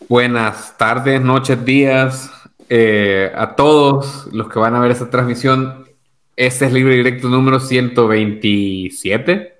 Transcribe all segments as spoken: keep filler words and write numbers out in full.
Buenas tardes, noches, días eh, a todos los que van a ver esta transmisión. Este es Libre Directo número ciento veintisiete.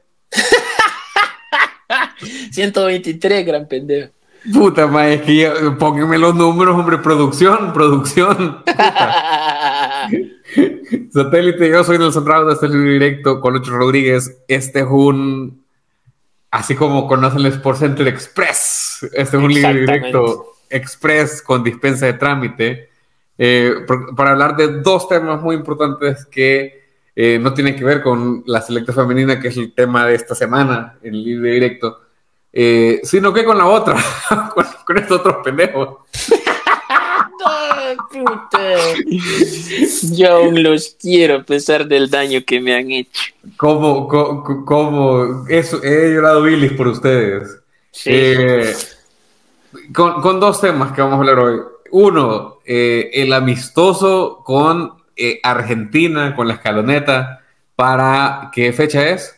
ciento veintitrés, gran pendejo. Puta madre, es que ya, pónganme los números, hombre. Producción, producción. Puta. Satélite, yo soy Nelson Rauda, este es Libre Directo con Lucho Rodríguez. Este es un... Así como conocen el Sports Center Express, este es un Libre Directo Express con dispensa de trámite, eh, por, para hablar de dos temas muy importantes que eh, no tienen que ver con la selecta femenina, que es el tema de esta semana en el Libre Directo, eh, sino que con la otra, con, con estos otros pendejos. ¡Ay, puta! Yo aún los quiero a pesar del daño que me han hecho. ¿Cómo? ¿Cómo? cómo eso, he llorado bilis por ustedes. Sí. Eh, con, con dos temas que vamos a hablar hoy. Uno, eh, el amistoso con eh, Argentina, con la escaloneta. ¿Para qué fecha es?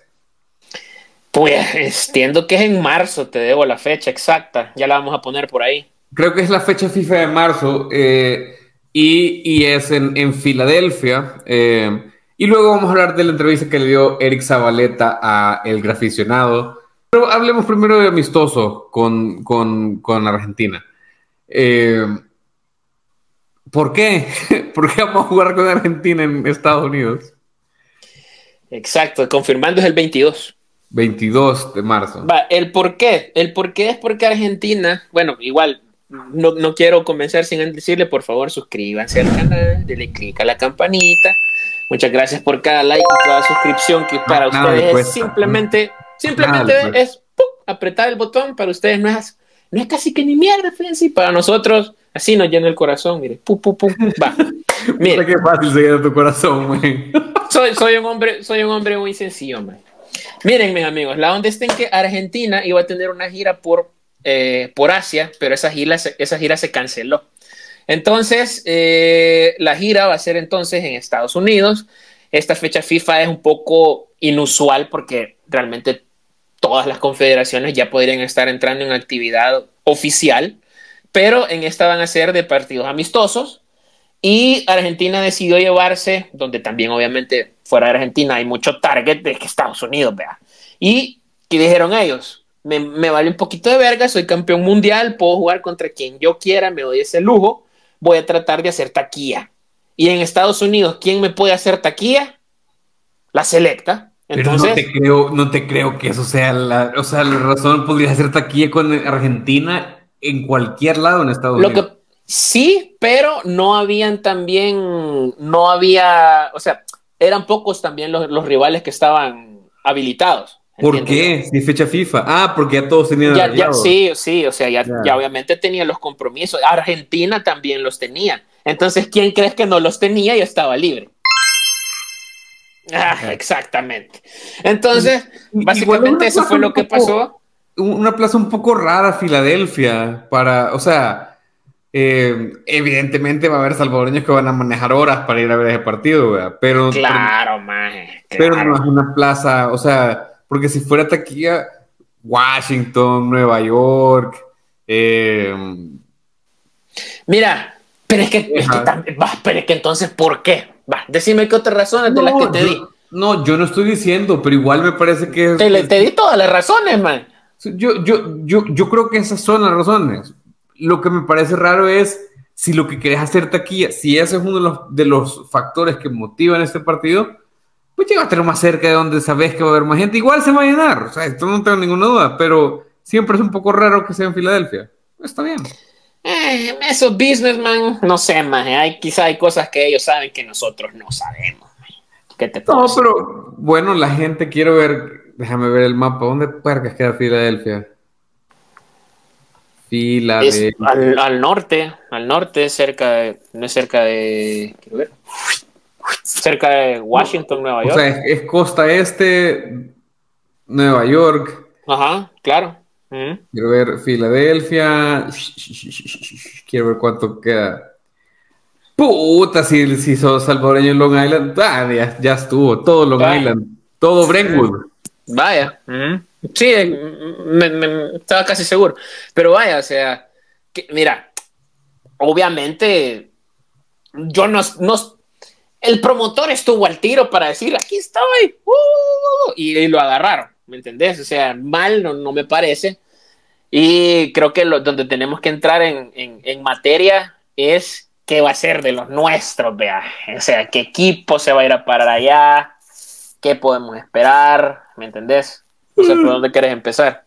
Pues entiendo que es en marzo, te debo la fecha exacta. Ya la vamos a poner por ahí. Creo que es la fecha FIFA de marzo eh, y, y es en, en Filadelfia. Eh, y luego vamos a hablar de la entrevista que le dio Eric Zabaleta a El Graficionado. Pero hablemos primero de amistoso con, con, con Argentina. Eh, ¿Por qué? ¿Por qué vamos a jugar con Argentina en Estados Unidos? Exacto, confirmando es el veintidós. veintidós de marzo. Va, el por qué. El por qué es porque Argentina, bueno, igual, no, no quiero comenzar sin decirle, por favor, suscríbanse al canal, denle click a la campanita. Muchas gracias por cada like y cada suscripción, que para Nada ustedes cuesta. es simplemente, simplemente es ¡pum! Apretar el botón. Para ustedes no es, no es casi que ni mierda, fíjense. Para nosotros, así nos llena el corazón, mire, pum, pum, pum, va. Mira qué fácil se llena tu corazón, güey. Soy, soy un hombre, soy un hombre muy sencillo, man. Miren, mis amigos, la onda está en que Argentina iba a tener una gira por, eh, por Asia, pero esa gira, esa gira se canceló. Entonces, eh, la gira va a ser entonces en Estados Unidos. Esta fecha FIFA es un poco inusual porque realmente todas las confederaciones ya podrían estar entrando en actividad oficial, pero en esta van a ser de partidos amistosos. Y Argentina decidió llevarse, donde también obviamente fuera de Argentina hay mucho target de que Estados Unidos, vea. Y ¿qué dijeron ellos? Me, me vale un poquito de verga, soy campeón mundial, puedo jugar contra quien yo quiera, me doy ese lujo, voy a tratar de hacer taquilla. Y en Estados Unidos, ¿quién me puede hacer taquilla? La selecta. Entonces, pero no te creo, no te creo que eso sea la, o sea, la razón. Podría hacer taquilla con Argentina en cualquier lado en Estados lo Unidos. que sí, pero no habían también, no había, o sea, eran pocos también los, los rivales que estaban habilitados. ¿Por qué? Si fecha FIFA. Ah, porque ya todos tenían ya, ya, arreglados. sí, sí, o sea, ya, Ya. ya obviamente tenían los compromisos. Argentina también los tenía. Entonces, ¿quién crees que no los tenía y estaba libre? Ah, exactamente. Entonces, Y- básicamente eso fue lo que poco, pasó. Una plaza un poco rara, Filadelfia, para, o sea, eh, evidentemente va a haber salvadoreños que van a manejar horas para ir a ver ese partido, ¿verdad? Pero, Claro, maje, pero, pero claro. no es una plaza, o sea, porque si fuera taquilla, Washington, Nueva York, eh, Mira, pero es que, es que, Ajá. va, pero es que entonces, ¿por qué? Va, decime qué otras razones de las que te yo, di. no, yo no estoy diciendo, pero igual me parece que es, Te, le- es- te di todas las razones, man. yo, yo, yo, yo creo que esas son las razones. Lo que me parece raro es si lo que querés hacer taquilla, si ese es uno de los, de los factores que motivan este partido, pues llévatelo más cerca de donde sabes que va a haber más gente. Igual se va a llenar, o sea, esto no tengo ninguna duda, pero siempre es un poco raro que sea en Filadelfia. Está bien. Eh, esos businessman, no sé, man. Hay, quizá hay cosas que ellos saben que nosotros no sabemos. Man. ¿Qué te puedo No, decir? pero bueno, la gente quiere ver, déjame ver el mapa, ¿dónde puercas queda Filadelfia? Es Filadelfia. al, al norte, al norte, cerca de, no es cerca de, quiero ver, cerca de Washington, Nueva O York. sea, es, es costa este, Nueva York. Ajá, claro. Mm. Quiero ver Filadelfia. Quiero ver cuánto queda. Puta, si, si sos salvadoreño en Long Island, ah, ya, ya estuvo. Todo Long Va. Island. Todo Brentwood. Vaya. Mm. Sí, me, me- estaba casi seguro. Pero vaya, o sea, que, mira, obviamente, yo no, no, el promotor estuvo al tiro para decir, aquí estoy, uh, y, y lo agarraron, ¿me entendés? O sea, mal no, no me parece. Y creo que lo, donde tenemos que entrar en, en, en materia es qué va a ser de los nuestros, vea. O sea, qué equipo se va a ir a parar allá, qué podemos esperar, ¿me entendés? No sé por dónde quieres empezar.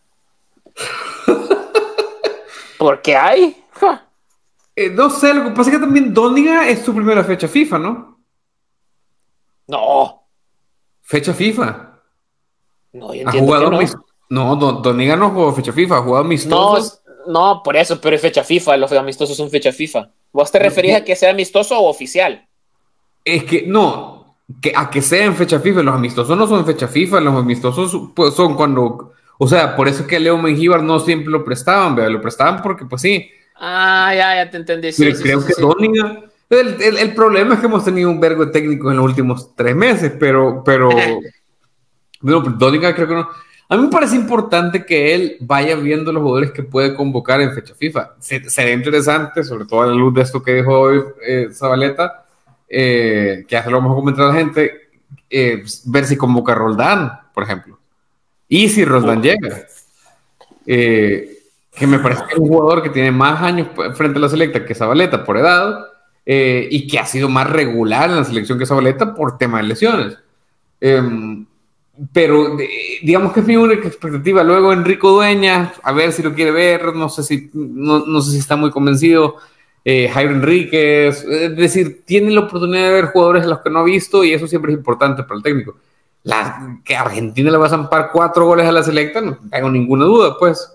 Porque hay... Eh, no sé, lo que pasa es que también Doniga es su primera fecha FIFA, ¿no? No, Fecha FIFA. no, yo Ha entiendo que jugado no. mis... No, Don- Doniga no jugó fecha FIFA, ha jugado No, amistosos. no, por eso, pero es fecha FIFA, los amistosos son fecha FIFA. ¿Vos te No, referís a no, que sea amistoso o oficial? es que no, que a que sea en fecha FIFA, los amistosos no son en fecha FIFA, los amistosos pues, son cuando, o sea, por eso es que a Leo Mengíbar no siempre lo prestaban, vea, lo prestaban porque pues sí, Ah, ya, ya te entendí, sí, pero sí, sí, creo sí, que sí. Doniga, el, el, el problema es que hemos tenido un vergo de técnicos en los últimos tres meses, pero, pero, no, pero Doniga creo que no. A mí me parece importante que él vaya viendo los jugadores que puede convocar en fecha FIFA. Se- Sería interesante, sobre todo a la luz de esto que dijo hoy eh, Zabaleta, eh, que ya se lo vamos a comentar a la gente, eh, ver si convoca a Roldán, por ejemplo. Y si Roldán Uf. llega, eh, que me parece que es un jugador que tiene más años frente a la selecta que Zabaleta por edad, eh, y que ha sido más regular en la selección que Zabaleta por tema de lesiones. Eh, pero de- digamos que es mi única expectativa. Luego Enrico Dueñas, a ver si lo quiere ver, no sé si, no, no sé si está muy convencido. Eh, Jairo Enríquez, es decir, tiene la oportunidad de ver jugadores a los que no ha visto y eso siempre es importante para el técnico. La, que Argentina le va a zampar cuatro goles a la selecta, no tengo ninguna duda, pues.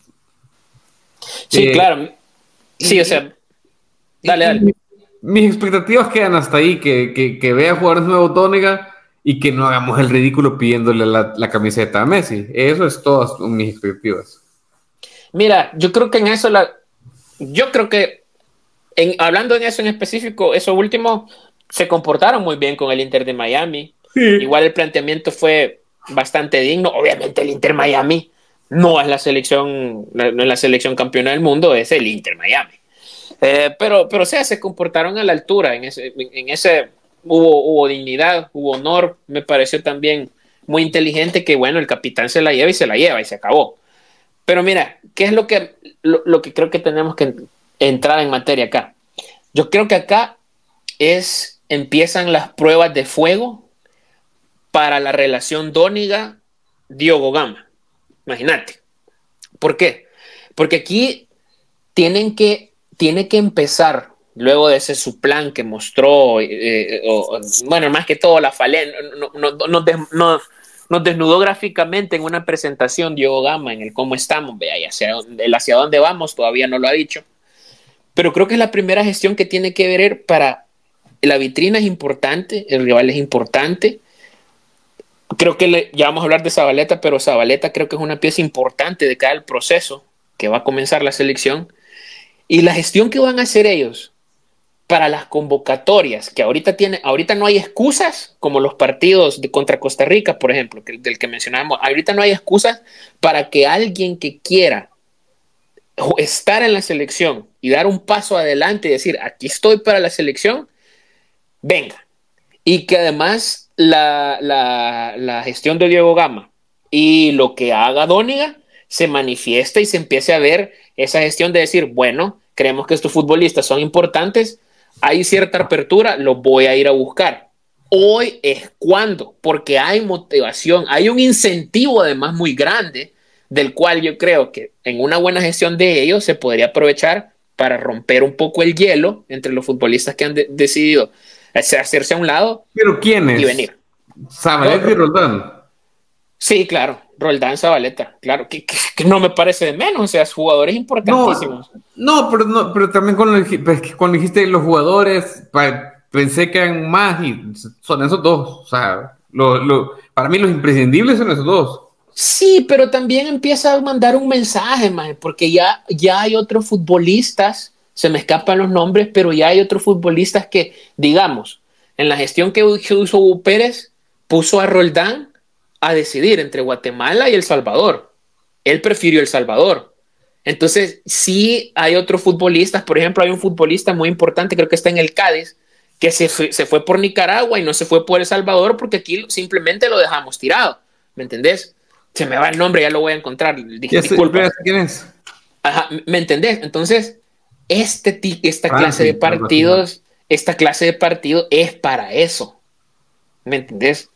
Sí, Eh, claro. Sí, o y, sea, dale, y- dale. y mis expectativas quedan hasta ahí, que, que, que vea jugadores nuevos Tónica y que no hagamos el ridículo pidiéndole la, la camiseta a Messi. Eso es todas mis expectativas. Mira, yo creo que en eso la, yo creo que en, hablando en eso en específico, eso último se comportaron muy bien con el Inter de Miami. Sí. Igual el planteamiento fue bastante digno. Obviamente el Inter Miami no es la selección, no es la selección campeona del mundo, es el Inter Miami. Eh, pero, pero o sea, se comportaron a la altura. En ese, en ese hubo, hubo dignidad, hubo honor. Me pareció también muy inteligente que, bueno, el capitán se la lleva y se la lleva y se acabó. Pero mira, ¿qué es lo que, lo, lo que creo que tenemos que entrar en materia acá? Yo creo que acá es, empiezan las pruebas de fuego para la relación Dóniga-Diogo Gama. Imagínate. ¿Por qué? Porque aquí tienen que, tiene que empezar, luego de ese su plan que mostró, eh, o, bueno, más que todo la falen, no, no, no, no, nos desnudó gráficamente en una presentación Diogo Gama en el cómo estamos, vea, y hacia, el hacia dónde vamos, todavía no lo ha dicho, pero creo que es la primera gestión que tiene que ver para la vitrina es importante, el rival es importante. Creo que le, ya vamos a hablar de Zabaleta, pero Zabaleta creo que es una pieza importante de cada proceso que va a comenzar la selección. Y la gestión que van a hacer ellos para las convocatorias, que ahorita, tiene, ahorita no hay excusas, como los partidos de contra Costa Rica, por ejemplo, que, del que mencionábamos, ahorita no hay excusas para que alguien que quiera estar en la selección y dar un paso adelante y decir, aquí estoy para la selección, venga. Y que además la, la, la gestión de Diego Gama y lo que haga Dóniga se manifiesta y se empiece a ver esa gestión de decir, bueno, creemos que estos futbolistas son importantes, hay cierta apertura, los voy a ir a buscar. Hoy es cuando, porque hay motivación, hay un incentivo además muy grande, del cual yo creo que en una buena gestión de ellos se podría aprovechar para romper un poco el hielo entre los futbolistas que han de decidido hacerse a un lado ¿Pero quién y es? venir. No, Zabaleta y Roldán. sí, claro, Roldán Zabaleta, claro, que, que, que, no me parece de menos, o sea, jugadores No, importantísimos. no, pero, no, pero también cuando, pues, cuando dijiste los jugadores, pa, pensé que eran más y son esos dos. O sea, lo, lo, para mí los imprescindibles son esos dos. Sí, pero también empieza a mandar un mensaje, man, porque ya, ya hay otros futbolistas, se me escapan los nombres, pero ya hay otros futbolistas que, digamos, en la gestión que hizo Hugo Pérez, puso a Roldán a decidir entre Guatemala y El Salvador. Él prefirió El Salvador. Entonces, sí hay otros futbolistas, por ejemplo, hay un futbolista muy importante, creo que está en el Cádiz, que se fue, se fue por Nicaragua y no se fue por El Salvador porque aquí simplemente lo dejamos tirado, ¿me entendés? Se me va el nombre, ya lo voy a encontrar, Dije, disculpa. ¿Quién es? Ajá, ¿me entendés? Entonces, este, esta Francis, clase de partidos, esta clase de partido es para eso, ¿me entendés?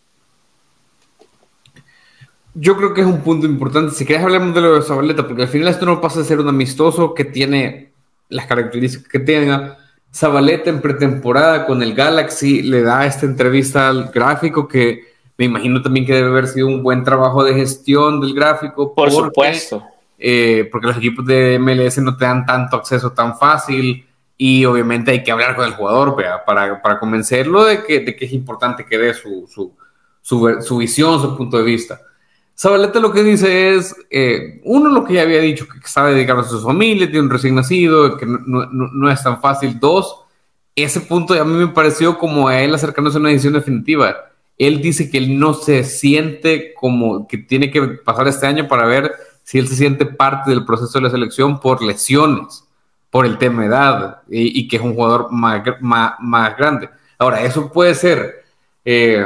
Yo creo que es un punto importante. Si querés hablemos de lo de Zabaleta, porque al final esto no pasa de ser un amistoso que tiene las características que tenga. Zabaleta en pretemporada con el Galaxy le da esta entrevista al gráfico que me imagino también que debe haber sido un buen trabajo de gestión del gráfico. Por porque, supuesto. Eh, porque los equipos de M L S no te dan tanto acceso tan fácil y obviamente hay que hablar con el jugador ¿vea? Para, para convencerlo de que, de que es importante que dé su, su, su, su visión, su punto de vista. Zabaleta lo que dice es, eh, uno, lo que ya había dicho, que sabe dedicarse a su familia, tiene un recién nacido, que no, no, no es tan fácil. Dos, ese punto a mí me pareció como a él acercándose a una decisión definitiva. Él dice que él no se siente como que tiene que pasar este año para ver si él se siente parte del proceso de la selección por lesiones, por el tema de edad, y, y que es un jugador más, más, más grande. Ahora, eso puede ser... Eh,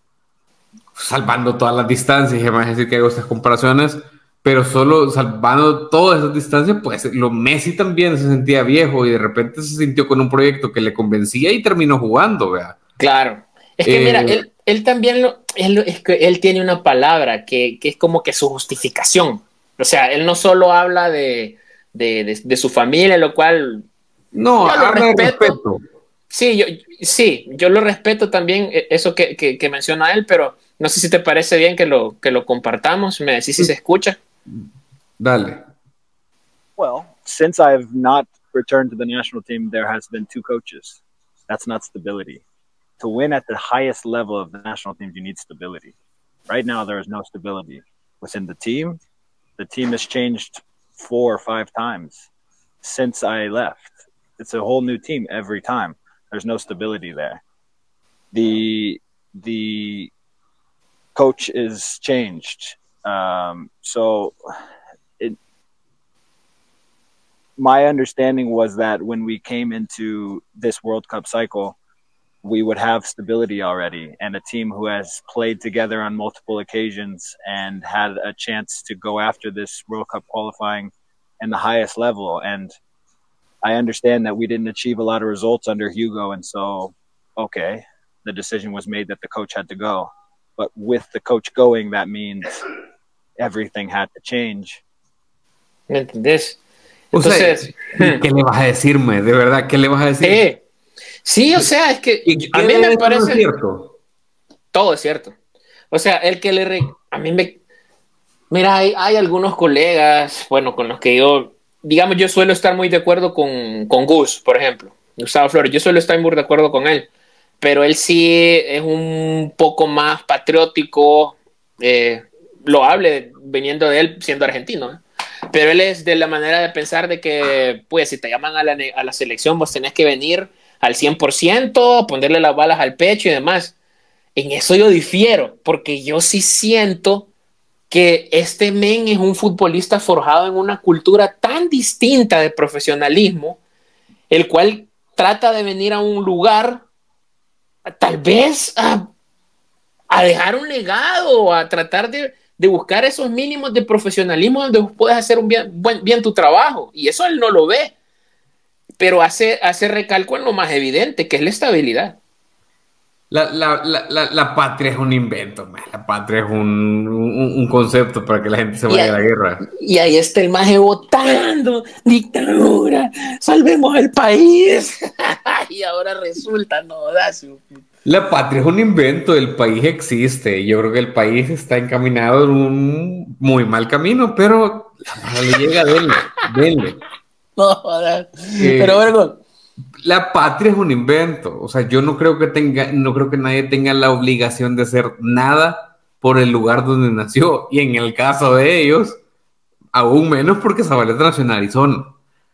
salvando todas las distancias, y además decir que hago estas comparaciones, pero solo salvando todas esas distancias, pues lo Messi también se sentía viejo y de repente se sintió con un proyecto que le convencía y terminó jugando, ¿vea? Claro. Es que eh, mira, él, él también lo, él, es que él tiene una palabra que, que es como que su justificación. O sea, él no solo habla de, de, de, de su familia, lo cual no, yo lo habla respeto. de respeto. Sí, yo, sí, yo lo respeto también, eso que, que, que menciona él, pero no sé si te parece bien que lo, que lo compartamos. Me decís si se escucha. Dale. Well, since I've not returned to the national team, there has been two coaches. That's not stability. To win at the highest level of the national team, you need stability. Right now, there is no stability within the team. The team has changed four or five times since I left. It's a whole new team every time. There's no stability there. The the coach is changed. Um, so it, my understanding was that when we came into this World Cup cycle, we would have stability already and a team who has played together on multiple occasions and had a chance to go after this World Cup qualifying in the highest level. And I understand that we didn't achieve a lot of results under Hugo. And so, okay, the decision was made that the coach had to go. But with the coach going, that means everything had to change. ¿Me entendés? Entonces, o sea, ¿qué le vas a decirme? De verdad, ¿qué le vas a decir? Sí, sí, o sea, es que a mí me parece... Es cierto? Todo es cierto. O sea, el que le... Re... A mí me... Mira, hay, hay algunos colegas, bueno, con los que yo... Digamos, yo suelo estar muy de acuerdo con, con Gus, por ejemplo. Gustavo Flores, yo suelo estar muy de acuerdo con él. Pero él sí es un poco más patriótico, eh, loable, viniendo de él siendo argentino, ¿eh? Pero él es de la manera de pensar de que, pues, si te llaman a la, a la selección, vos tenés que venir al cien por ciento, ponerle las balas al pecho y demás. En eso yo difiero, porque yo sí siento que este men es un futbolista forjado en una cultura tan distinta de profesionalismo, el cual trata de venir a un lugar tal vez a, a dejar un legado, a tratar de, de buscar esos mínimos de profesionalismo donde puedes hacer un bien, buen, bien tu trabajo, y eso él no lo ve, pero hace, hace recalco en lo más evidente, que es la estabilidad. La, la, la, la, la patria es un invento, man. La patria es un, un, un concepto para que la gente se vaya ahí, a la guerra. Y ahí está el maje votando, dictadura, salvemos el país. Y ahora resulta, no, da su... La patria es un invento, el país existe. Yo creo que el país está encaminado en un muy mal camino, pero le llega, denle, denle. No, joder. Eh, pero bueno, la patria es un invento. O sea, yo no creo que tenga, no creo que nadie tenga la obligación de hacer nada por el lugar donde nació. Y en el caso de ellos, aún menos porque Zabaleta nacionalizó.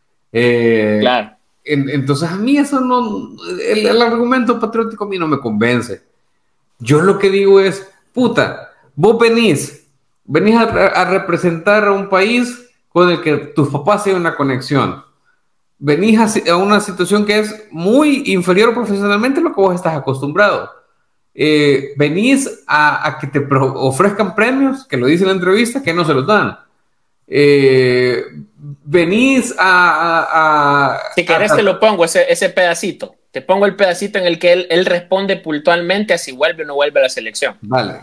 Eh, claro. En, entonces a mí eso no, el, el argumento patriótico a mí no me convence. Yo lo que digo es, puta, vos venís, venís a, a representar a un país con el que tus papás tienen una conexión. Venís a, a una situación que es muy inferior profesionalmente a lo que vos estás acostumbrado. Eh, venís a, a que te pro, ofrezcan premios, que lo dice en la entrevista, que no se los dan. Eh, venís a, a, a... Si querés a, te lo pongo, ese, ese pedacito. Te pongo el pedacito en el que él, él responde puntualmente a si vuelve o no vuelve a la selección. Vale.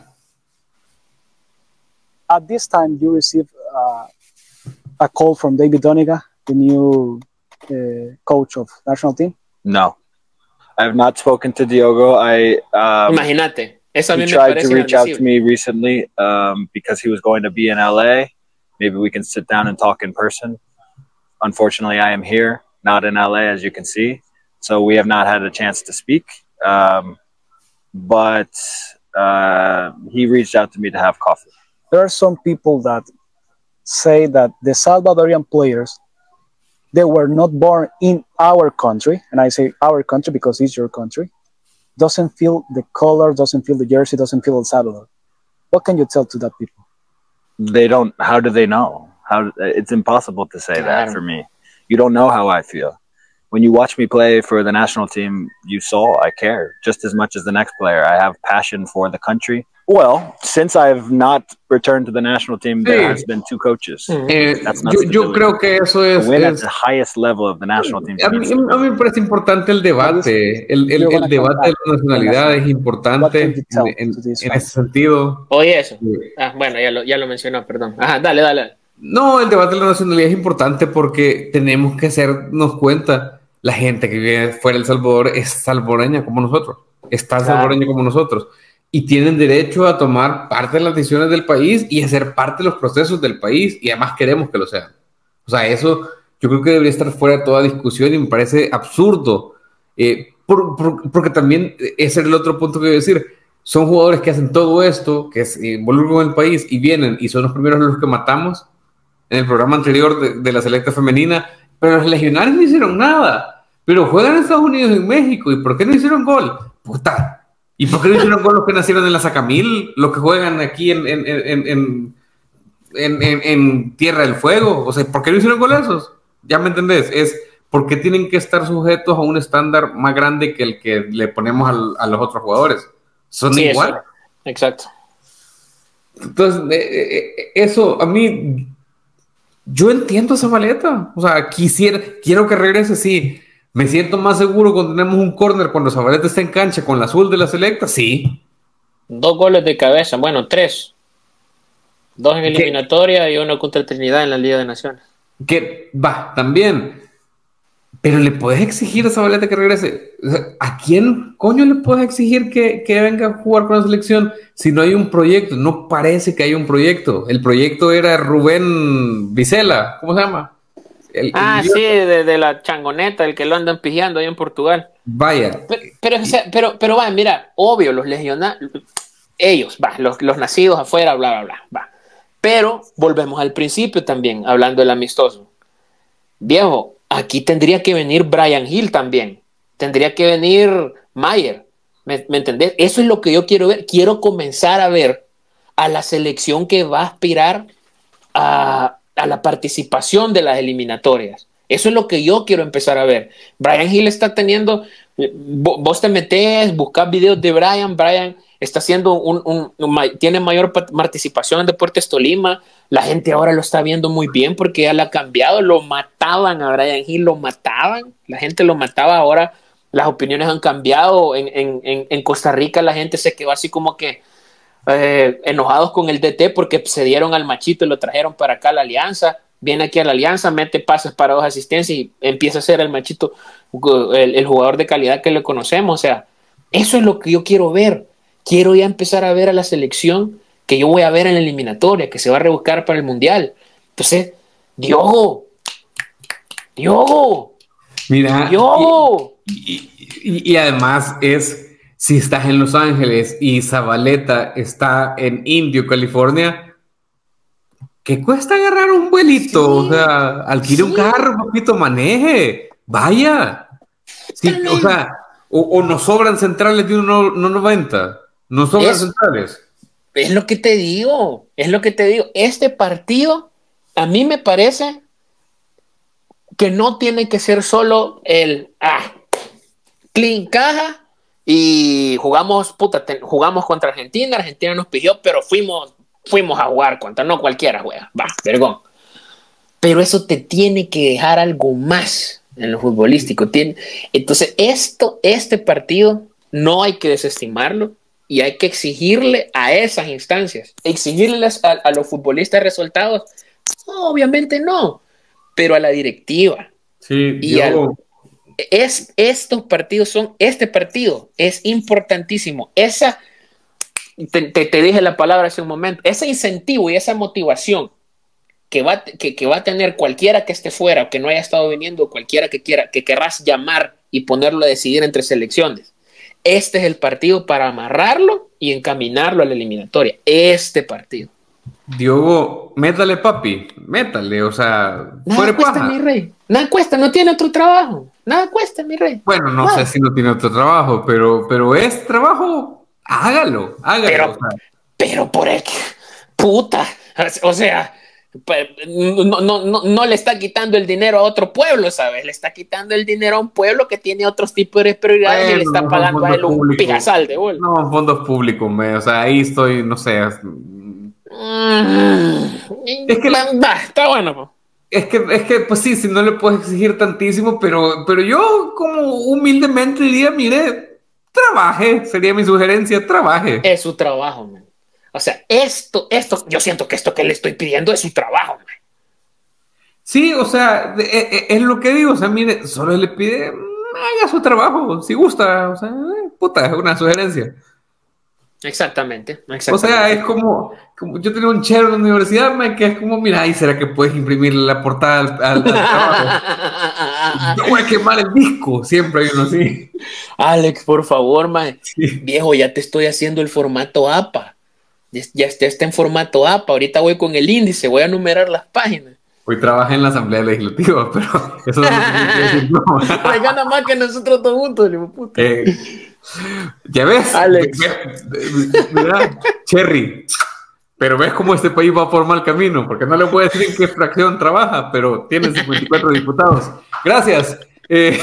At this time, you receive uh, a call from David Doniga, the new uh, coach of national team? No. I have not spoken to Diogo. I um, Imagínate. Eso a mí he me tried parece to reach out inadmisible. to me recently um, because he was going to be in L A. Maybe we can sit down and talk in person. Unfortunately, I am here, not in L A, as you can see. So we have not had a chance to speak. Um, but uh, he reached out to me to have coffee. There are some people that say that the Salvadorian players, they were not born in our country, and I say our country because it's your country, doesn't feel the color, doesn't feel the jersey, doesn't feel El Salvador. What can you tell to that people? They don't. How do they know? How? It's impossible to say that for me. You don't know how I feel. When you watch me play for the national team, you saw I care just as much as the next player. I have passion for the country. Well, since I've not returned to the national team, there sí. has been two coaches. Eh, yo, yo creo que eso es, win es at the highest level of the national team. A mí, a mí me parece importante el debate. El, el, el debate de la nacionalidad es importante en, en, en ese sentido. Oye, eso. Ah, bueno, ya lo, ya lo mencionó, perdón. Ajá, dale, dale. No, el debate de la nacionalidad es importante porque tenemos que hacernos cuenta. La gente que vive fuera de El Salvador es salvadoreña como nosotros. Es tan claro. salvadoreña como nosotros. Y tienen derecho a tomar parte de las decisiones del país y a ser parte de los procesos del país, y además queremos que lo sean. O sea, eso yo creo que debería estar fuera de toda discusión y me parece absurdo, eh, por, por, porque también ese es el otro punto que voy a decir. Son jugadores que hacen todo esto, que se involucran en el país y vienen y son los primeros los que matamos en el programa anterior de, de la selecta femenina, pero los legionarios no hicieron nada, pero juegan en Estados Unidos y en México. ¿Y por qué no hicieron gol? Puta. ¿Y por qué no hicieron gol los que nacieron en la Sacamil? Los que juegan aquí en, en, en, en, en, en, en Tierra del Fuego. O sea, ¿por qué no hicieron gol esos? Ya me entendés. Es porque tienen que estar sujetos a un estándar más grande que el que le ponemos al, a los otros jugadores. Son sí, igual. Eso. Exacto. Entonces, eh, eso a mí, yo entiendo esa maleta. O sea, quisiera, quiero que regrese, sí. Me siento más seguro cuando tenemos un córner, cuando Zabaleta está en cancha con la azul de la selecta, sí. Dos goles de cabeza, bueno, tres. Dos en eliminatoria y uno contra Trinidad en la Liga de Naciones. Que va, también. Pero le puedes exigir a Zabaleta que regrese. ¿A quién coño le puedes exigir que, que venga a jugar con la selección si no hay un proyecto? No parece que haya un proyecto. El proyecto era Rubén Vicela, ¿cómo se llama? El, ah, el sí, de, de la changoneta, el que lo andan pijando ahí en Portugal. Vaya. Pero, pero, o sea, pero, pero va, mira, obvio, los legionarios, ellos, va, los, los nacidos afuera, bla, bla, bla, va. Pero volvemos al principio también, hablando del amistoso. Viejo, aquí tendría que venir Brian Hill también. Tendría que venir Mayer. ¿Me, ¿Me entendés? Eso es lo que yo quiero ver. Quiero comenzar a ver a la selección que va a aspirar a... a la participación de las eliminatorias. Eso es lo que yo quiero empezar a ver. Brian Hill está teniendo, vos te metés, buscas videos de Brian, Brian está haciendo un, un, un tiene mayor participación en Deportes Tolima, la gente ahora lo está viendo muy bien porque ya le ha cambiado, lo mataban a Brian Hill, lo mataban, la gente lo mataba, ahora las opiniones han cambiado, en, en, en Costa Rica la gente se quedó así como que Eh, enojados con el D T porque se dieron al machito y lo trajeron para acá a la Alianza, viene aquí a la Alianza, mete pases para dos asistencias y empieza a ser el machito el, el jugador de calidad que le conocemos. O sea, eso es lo que yo quiero ver. Quiero ya empezar a ver a la selección que yo voy a ver en la eliminatoria, que se va a rebuscar para el Mundial. Entonces, Diogo Diogo mira, Diogo y, y, y además es, si estás en Los Ángeles y Zabaleta está en Indio, California, ¿qué cuesta agarrar un vuelito? Sí, o sea, alquile sí. un carro, un poquito, maneje, vaya. Sí, o sea, o, o nos sobran centrales de uno noventa, nos sobran es, centrales. Es lo que te digo, es lo que te digo. Este partido a mí me parece que no tiene que ser solo el ah, clean caja y jugamos, puta, te, jugamos contra Argentina, Argentina nos pidió, pero fuimos, fuimos a jugar contra, no cualquiera juega, va, vergón. Pero eso te tiene que dejar algo más en lo futbolístico. Tiene, entonces, esto, este partido no hay que desestimarlo y hay que exigirle a esas instancias, exigirles a, a los futbolistas resultados. No, obviamente no, pero a la directiva. Sí, y yo... al, es, estos partidos son, este partido es importantísimo. Esa, te, te, te dije la palabra hace un momento, ese incentivo y esa motivación que va, que, que va a tener cualquiera que esté fuera o que no haya estado viniendo, cualquiera que quiera, que querrás llamar y ponerlo a decidir entre selecciones. Este es el partido para amarrarlo y encaminarlo a la eliminatoria. Este partido. Diogo, métale, papi, métale, o sea, nada cuesta, paja. Mi rey, nada cuesta, no tiene otro trabajo, nada cuesta, mi rey. Bueno, no nada. sé si no tiene otro trabajo, pero, pero es trabajo, hágalo, hágalo. Pero, o sea. pero por el puta, o sea, no, no, no, no le está quitando el dinero a otro pueblo, ¿sabes? Le está quitando el dinero a un pueblo que tiene otros tipos de prioridades bueno, y le está no, pagando a él un público. Pijazal de bol. No, fondos públicos, me, o sea, ahí estoy, no sé. Mm, es que la, bah, está bueno, po. Es que, es que, pues sí, si no le puedes exigir tantísimo, pero, pero yo como humildemente diría, mire, trabaje, sería mi sugerencia, trabaje. Es su trabajo, man. O sea, esto, esto, yo siento que esto que le estoy pidiendo es su trabajo, man. Sí, o sea, es, es lo que digo, o sea, mire, solo le pide, haga su trabajo, si gusta, o sea, puta, es una sugerencia. Exactamente, exactamente. O sea, es como, como yo tenía un chero en la universidad, man, que es como, mira, ahí será que puedes imprimirle la portada al, al, al trabajo. Yo voy a quemar el disco, siempre hay uno así. Alex, por favor, man. Sí. Viejo, ya te estoy haciendo el formato A P A. Ya, ya está en formato A P A. Ahorita voy con el índice, voy a numerar las páginas. Hoy trabajé en la Asamblea Legislativa, pero eso no es no. Me gana más que nosotros todos juntos, puta. Eh, ya ves, Alex. Mira, Cherry, pero ves cómo este país va por mal camino, porque no le puedo decir en qué fracción trabaja, pero tiene cincuenta y cuatro diputados. Gracias. Eh,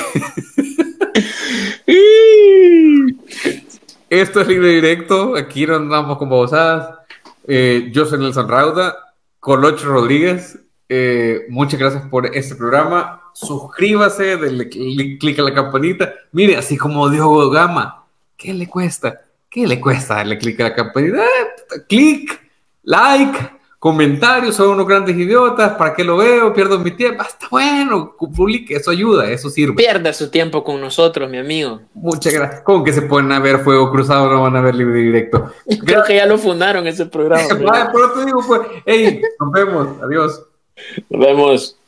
esto es Libre Directo, aquí no andamos con babosadas. Eh, yo soy Nelson Rauda, Colocho Rodríguez. Eh, muchas gracias por este programa. Suscríbase, denle clic a la campanita. Mire, así como Diogo Gama, ¿qué le cuesta? ¿Qué le cuesta darle clic a la campanita? Eh, clic, like, comentarios, son unos grandes idiotas. ¿Para qué lo veo? Pierdo mi tiempo. Está bueno, publique, eso ayuda, eso sirve. Pierda su tiempo con nosotros, mi amigo. Muchas gracias. ¿Cómo que se pueden a ver Fuego Cruzado? No van a ver Libre Directo. Creo que ya lo fundaron ese programa. Por otro digo, pues, hey, nos vemos. Adiós. Nos vemos.